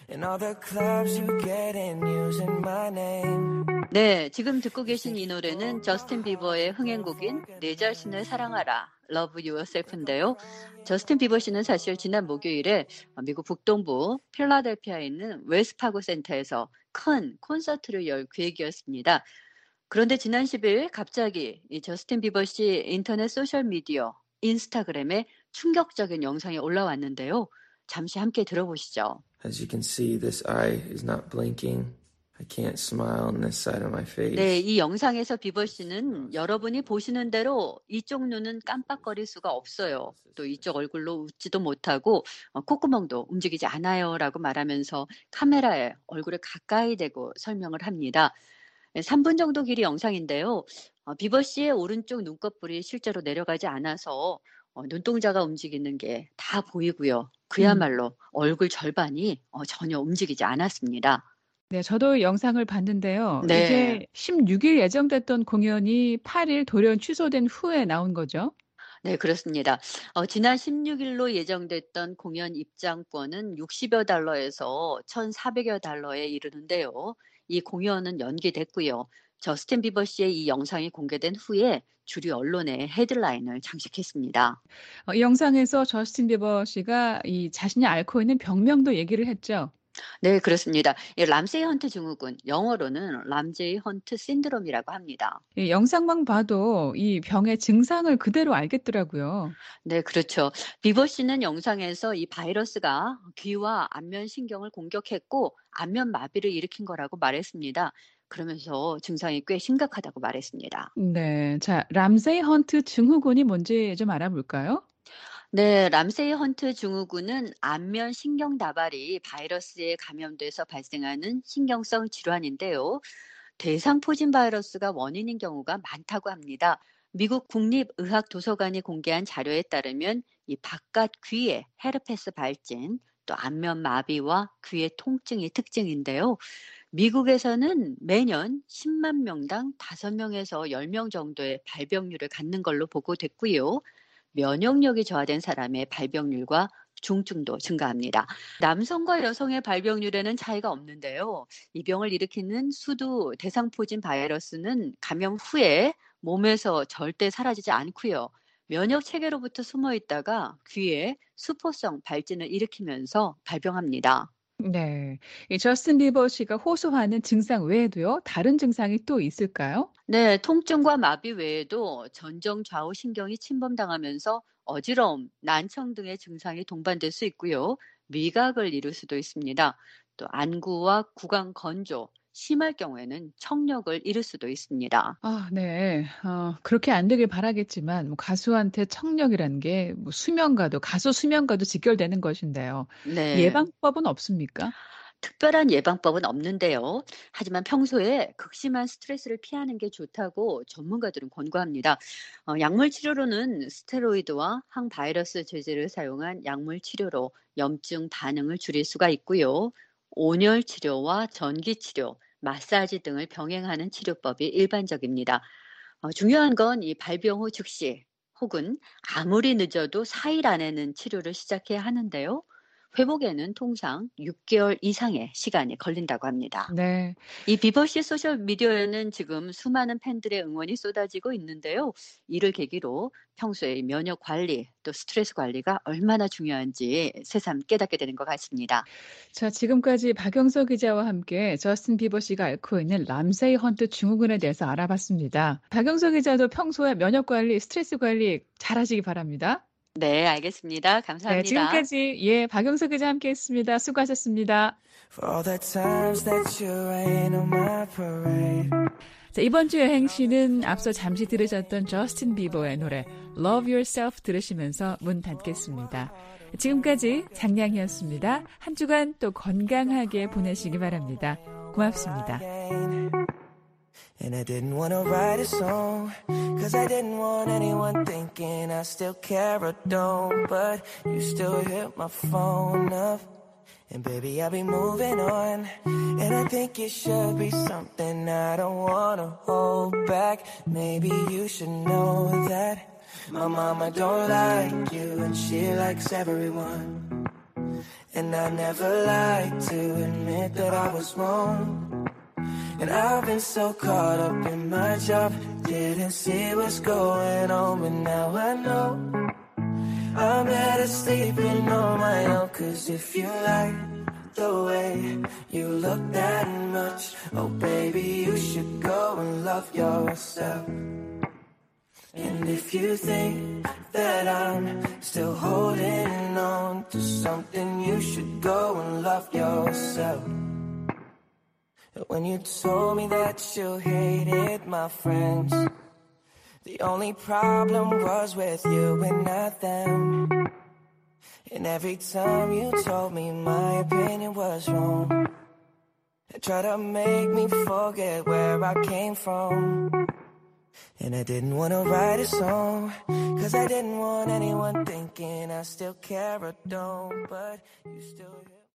네, 지금 듣고 계신 이 노래는 저스틴 비버의 흥행곡인 내 자신을 사랑하라, Love Yourself인데요. 저스틴 비버 씨는 사실 지난 목요일에 미국 북동부 필라델피아에 있는 웨스파고 센터에서 큰 콘서트를 열 계획이었습니다. 그런데 지난 십 일 갑자기 이 저스틴 비버 씨 인터넷 소셜미디어 인스타그램에 충격적인 영상이 올라왔는데요. 잠시 함께 들어보시죠. As you can see, this eye is not blinking. I can't smile on this side of my face. 네, 이 영상에서 비버 씨는 여러분이 보시는 대로 이쪽 눈은 깜빡거릴 수가 없어요. 또 이쪽 얼굴로 웃지도 못하고 어, 콧구멍도 움직이지 않아요 라고 말하면서 카메라에 얼굴을 가까이 대고 설명을 합니다. 네, 삼 분 정도 길이 영상인데요. 어, 비버 씨의 오른쪽 눈꺼풀이 실제로 내려가지 않아서 어, 눈동자가 움직이는 게 다 보이고요. 그야말로 음. 얼굴 절반이 어, 전혀 움직이지 않았습니다. 네, 저도 영상을 봤는데요. 네. 이게 십육 일 예정됐던 공연이 팔 일 돌연 취소된 후에 나온 거죠? 네, 그렇습니다. 어, 지난 십육 일로 예정됐던 공연 입장권은 육십여 달러에서 천사백여 달러에 이르는데요. 이 공연은 연기됐고요. 저스틴 비버 씨의 이 영상이 공개된 후에 주류 언론의 헤드라인을 장식했습니다. 어, 이 영상에서 저스틴 비버 씨가 이 자신이 앓고 있는 병명도 얘기를 했죠. 네, 그렇습니다. 이 람세이 헌트 증후군, 영어로는 람제이 헌트 신드롬이라고 합니다. 이 영상만 봐도 이 병의 증상을 그대로 알겠더라고요. 네, 그렇죠. 비버 씨는 영상에서 이 바이러스가 귀와 안면 신경을 공격했고 안면 마비를 일으킨 거라고 말했습니다. 그러면서 증상이 꽤 심각하다고 말했습니다. 네, 자, 람세이 헌트 증후군이 뭔지 좀 알아볼까요? 네, 람세이 헌트 증후군은 안면 신경 다발이 바이러스에 감염돼서 발생하는 신경성 질환인데요. 대상포진 바이러스가 원인인 경우가 많다고 합니다. 미국 국립의학도서관이 공개한 자료에 따르면 이 바깥 귀의 헤르페스 발진, 또 안면 마비와 귀의 통증이 특징인데요. 미국에서는 매년 십만 명당 다섯 명에서 열 명 정도의 발병률을 갖는 걸로 보고됐고요. 면역력이 저하된 사람의 발병률과 중증도 증가합니다. 남성과 여성의 발병률에는 차이가 없는데요. 이 병을 일으키는 수두 대상포진 바이러스는 감염 후에 몸에서 절대 사라지지 않고요. 면역 체계로부터 숨어 있다가 귀에 수포성 발진을 일으키면서 발병합니다. 네, 이 저스틴 비버 씨가 호소하는 증상 외에도요, 다른 증상이 또 있을까요? 네, 통증과 마비 외에도 전정 좌우 신경이 침범당하면서 어지러움, 난청 등의 증상이 동반될 수 있고요. 미각을 잃을 수도 있습니다. 또 안구와 구강 건조, 심할 경우에는 청력을 잃을 수도 있습니다. 아, 네. 어, 그렇게 안 되길 바라겠지만 뭐 가수한테 청력이라는 게 뭐 수면과도 가수 수면과도 직결되는 것인데요. 네. 예방법은 없습니까? 특별한 예방법은 없는데요. 하지만 평소에 극심한 스트레스를 피하는 게 좋다고 전문가들은 권고합니다. 어, 약물 치료로는 스테로이드와 항바이러스 제제를 사용한 약물 치료로 염증 반응을 줄일 수가 있고요. 온열 치료와 전기 치료, 마사지 등을 병행하는 치료법이 일반적입니다. 어, 중요한 건 이 발병 후 즉시 혹은 아무리 늦어도 사 일 안에는 치료를 시작해야 하는데요. 회복에는 통상 육 개월 이상의 시간이 걸린다고 합니다. 네. 이 비버씨 소셜미디어에는 지금 수많은 팬들의 응원이 쏟아지고 있는데요. 이를 계기로 평소에 면역 관리 또 스트레스 관리가 얼마나 중요한지 새삼 깨닫게 되는 것 같습니다. 자, 지금까지 박영서 기자와 함께 저스틴 비버 씨가 앓고 있는 람세이 헌트 증후군에 대해서 알아봤습니다. 박영서 기자도 평소에 면역 관리, 스트레스 관리 잘하시기 바랍니다. 네, 알겠습니다. 감사합니다. 네, 지금까지 예 박영서 기자 함께했습니다. 수고하셨습니다. For all the times that you rain on my parade. 자, 이번 주 여행시는 앞서 잠시 들으셨던 저스틴 비버의 노래 Love Yourself 들으시면서 문 닫겠습니다. 지금까지 장량이었습니다. 한 주간 또 건강하게 보내시기 바랍니다. 고맙습니다. And I didn't want to write a song, cause I didn't want anyone thinking I still care or don't. But you still hit my phone up, and baby I'll be moving on. And I think it should be something I don't want to hold back. Maybe you should know that my mama don't like you, and she likes everyone. And I never like to admit that I was wrong. And I've been so caught up in my job, didn't see what's going on, but now I know I'm better sleeping on my own. Cause if you like the way you look that much, oh baby, you should go and love yourself. And if you think that I'm still holding on to something, you should go and love yourself. When you told me that you hated my friends, the only problem was with you and not them. And every time you told me my opinion was wrong, you tried to make me forget where I came from. And I didn't want to write a song, cause I didn't want anyone thinking I still care or don't. But you still...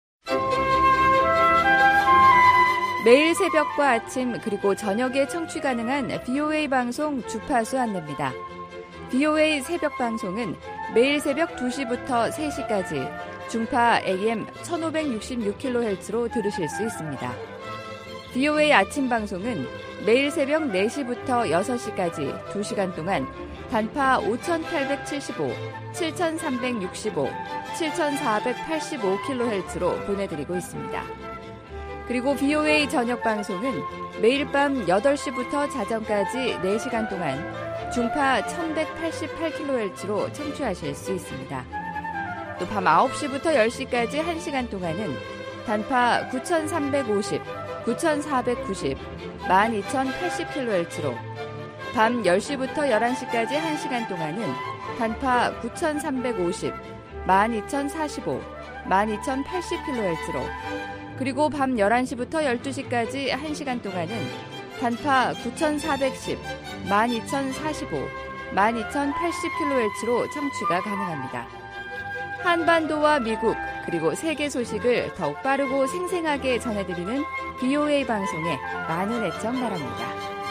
매일 새벽과 아침 그리고 저녁에 청취 가능한 비오에이 방송 주파수 안내입니다. 비오에이 새벽 방송은 매일 새벽 두 시부터 세 시까지 중파 에이엠 천오백육십육 킬로헤르츠로 들으실 수 있습니다. 비오에이 아침 방송은 매일 새벽 네 시부터 여섯 시까지 두 시간 동안 단파 오천팔백칠십오, 칠천삼백육십오, 칠천사백팔십오 킬로헤르츠로 보내드리고 있습니다. 그리고 비오에이 저녁 방송은 매일 밤 여덟 시부터 자정까지 네 시간 동안 중파 천백팔십팔 킬로헤르츠로 청취하실 수 있습니다. 또 밤 아홉 시부터 열 시까지 한 시간 동안은 단파 구천삼백오십, 구천사백구십, 만 이천팔십 킬로헤르츠로 밤 열 시부터 열한 시까지 한 시간 동안은 단파 구천삼백오십, 만 이천사십오, 만 이천팔십 킬로헤르츠로 그리고 밤 열한 시부터 열두 시까지 한 시간 동안은 단파 구천사백십, 만 이천사십오, 만 이천팔십 킬로헤르츠로 청취가 가능합니다. 한반도와 미국 그리고 세계 소식을 더욱 빠르고 생생하게 전해드리는 비오에이 방송에 많은 애청 바랍니다.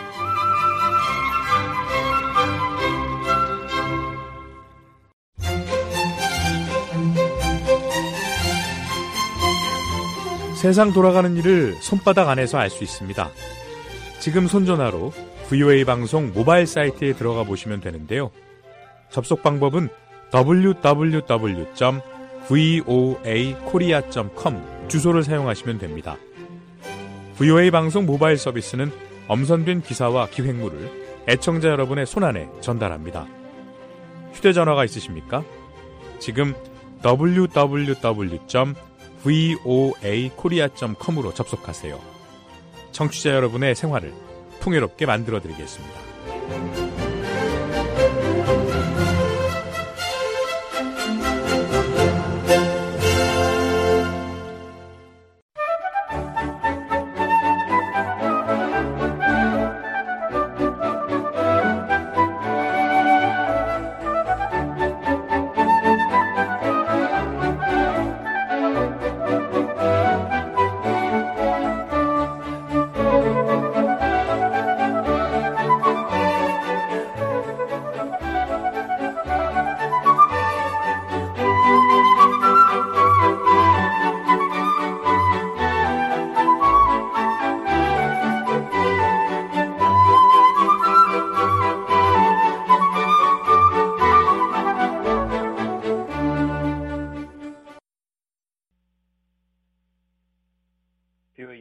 세상 돌아가는 일을 손바닥 안에서 알 수 있습니다. 지금 손전화로 브이오에이 방송 모바일 사이트에 들어가 보시면 되는데요. 접속 방법은 더블유 더블유 더블유 점 브이오에이 코리아 점 컴 주소를 사용하시면 됩니다. 브이오에이 방송 모바일 서비스는 엄선된 기사와 기획물을 애청자 여러분의 손안에 전달합니다. 휴대전화가 있으십니까? 지금 더블유 더블유 더블유 점 브이오에이 코리아 점 컴으로 접속하세요. 청취자 여러분의 생활을 풍요롭게 만들어드리겠습니다.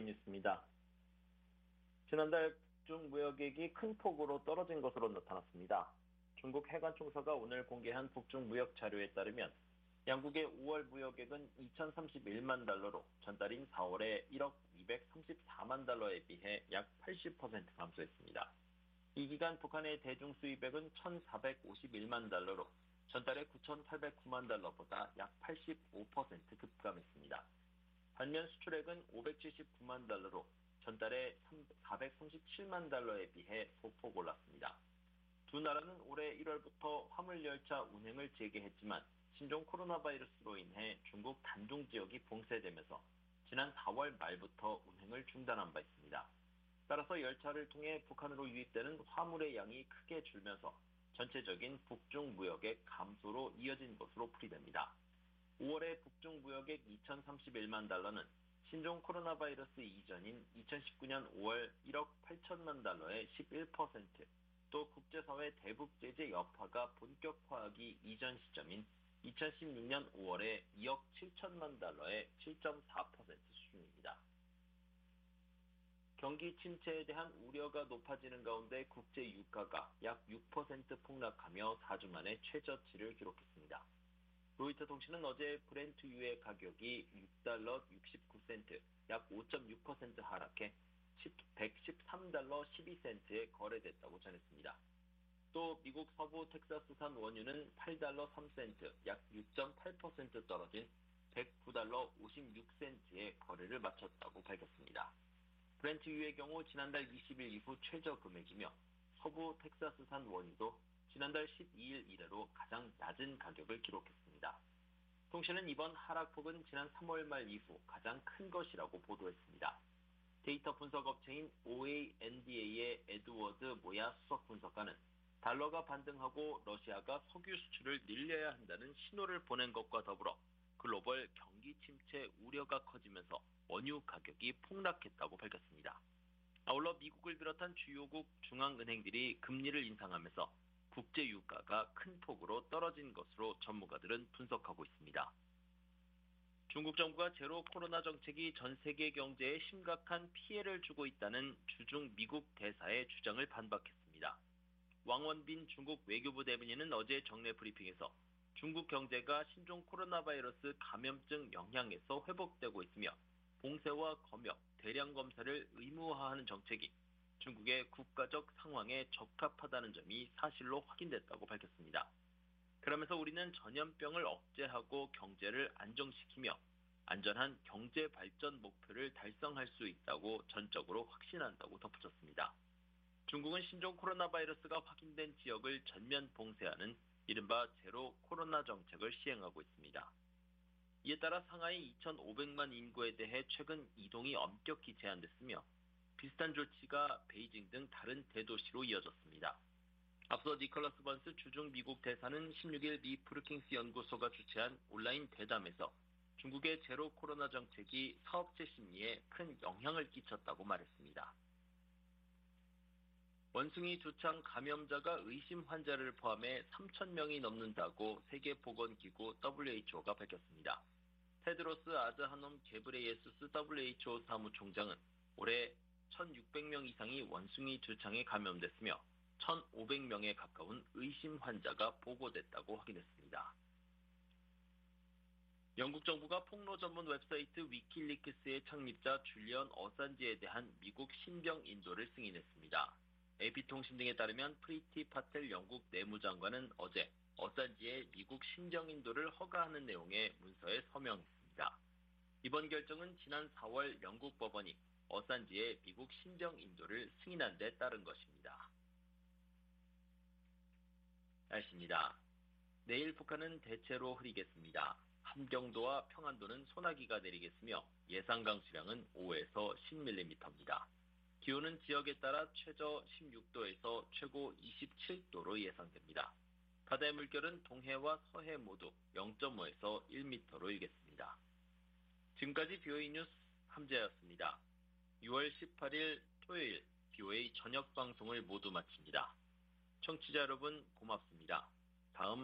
뉴스입니다. 지난달 북중 무역액이 큰 폭으로 떨어진 것으로 나타났습니다. 중국 해관총서가 오늘 공개한 북중 무역 자료에 따르면 양국의 오월 무역액은 이천삼십일만 달러로 전달인 사월에 일억 이백삼십사만 달러에 비해 약 팔십 퍼센트 감소했습니다. 이 기간 북한의 대중 수입액은 천사백오십일만 달러로 전달에 구천팔백구만 달러보다 약 팔십오 퍼센트 급감했습니다. 반면 수출액은 오백칠십구만 달러로 전달에 사백삼십칠만 달러에 비해 소폭 올랐습니다. 두 나라는 올해 일월부터 화물열차 운행을 재개했지만 신종 코로나 바이러스로 인해 중국 단둥 지역이 봉쇄되면서 지난 사월 말부터 운행을 중단한 바 있습니다. 따라서 열차를 통해 북한으로 유입되는 화물의 양이 크게 줄면서 전체적인 북중 무역액 감소로 이어진 것으로 풀이됩니다. 오월의 북중 무역액 이천삼십일만 달러는 신종 코로나 바이러스 이전인 이천십구년 오월 일억 팔천만 달러의 십일 퍼센트, 또 국제사회 대북 제재 여파가 본격화하기 이전 시점인 이천십육년 오월에 이억 칠천만 달러의 칠 점 사 퍼센트 수준입니다. 경기 침체에 대한 우려가 높아지는 가운데 국제 유가가 약 육 퍼센트 폭락하며 사 주 만에 최저치를 기록했습니다. 로이터 통신은 어제 브렌트유의 가격이 육 달러 육십구 센트, 약 오 점 육 퍼센트 하락해 백십삼 달러 십이 센트에 거래됐다고 전했습니다. 또 미국 서부 텍사스산 원유는 팔 달러 삼 센트, 약 육 점 팔 퍼센트 떨어진 백구 달러 오십육 센트에 거래를 마쳤다고 밝혔습니다. 브렌트유의 경우 지난달 이십일 이후 최저 금액이며 서부 텍사스산 원유도 지난달 십이일 이래로 가장 낮은 가격을 기록했습니다. 통신은 이번 하락폭은 지난 삼월 말 이후 가장 큰 것이라고 보도했습니다. 데이터 분석 업체인 오에이엔디에이의 에드워드 모야 수석 분석가는 달러가 반등하고 러시아가 석유 수출을 늘려야 한다는 신호를 보낸 것과 더불어 글로벌 경기 침체 우려가 커지면서 원유 가격이 폭락했다고 밝혔습니다. 아울러 미국을 비롯한 주요국 중앙은행들이 금리를 인상하면서 국제 유가가 큰 폭으로 떨어진 것으로 전문가들은 분석하고 있습니다. 중국 정부가 제로 코로나 정책이 전 세계 경제에 심각한 피해를 주고 있다는 주중 미국 대사의 주장을 반박했습니다. 왕원빈 중국 외교부 대변인은 어제 정례 브리핑에서 중국 경제가 신종 코로나 바이러스 감염증 영향에서 회복되고 있으며 봉쇄와 검역, 대량 검사를 의무화하는 정책이 중국의 국가적 상황에 적합하다는 점이 사실로 확인됐다고 밝혔습니다. 그러면서 우리는 전염병을 억제하고 경제를 안정시키며 안전한 경제 발전 목표를 달성할 수 있다고 전적으로 확신한다고 덧붙였습니다. 중국은 신종 코로나 바이러스가 확인된 지역을 전면 봉쇄하는 이른바 제로 코로나 정책을 시행하고 있습니다. 이에 따라 상하이 이천오백만 인구에 대해 최근 이동이 엄격히 제한됐으며 비슷한 조치가 베이징 등 다른 대도시로 이어졌습니다. 앞서 니콜라스 번스 주중 미국 대사는 십육일 미 프루킹스 연구소가 주최한 온라인 대담에서 중국의 제로 코로나 정책이 사업체 심리에 큰 영향을 끼쳤다고 말했습니다. 원숭이 두창 감염자가 의심 환자를 포함해 삼천 명이 넘는다고 세계보건기구 더블유에이치오가 밝혔습니다. 테드로스 아드하놈 게브레예수스 더블유에이치오 사무총장은 올해 천육백 명 이상이 원숭이 두창에 감염됐으며 천오백 명에 가까운 의심 환자가 보고됐다고 확인했습니다. 영국 정부가 폭로 전문 웹사이트 위키리크스의 창립자 줄리언 어산지에 대한 미국 신병 인도를 승인했습니다. 에이피통신 등에 따르면 프리티 파텔 영국 내무장관은 어제 어산지의 미국 신병 인도를 허가하는 내용의 문서에 서명했습니다. 이번 결정은 지난 사월 영국 법원이 어산지의 미국 신병 인도를 승인한 데 따른 것입니다. 날씨입니다. 내일 북한은 대체로 흐리겠습니다. 함경도와 평안도는 소나기가 내리겠으며 예상 강수량은 오에서 십 밀리미터입니다. 기온은 지역에 따라 최저 십육 도에서 최고 이십칠 도로 예상됩니다. 바다의 물결은 동해와 서해 모두 영 점 오에서 일 미터로 일겠습니다. 지금까지 비오에이 뉴스 함재였습니다. 유월 십팔일 토요일 비오에이 저녁 방송을 모두 마칩니다. 청취자 여러분 고맙습니다.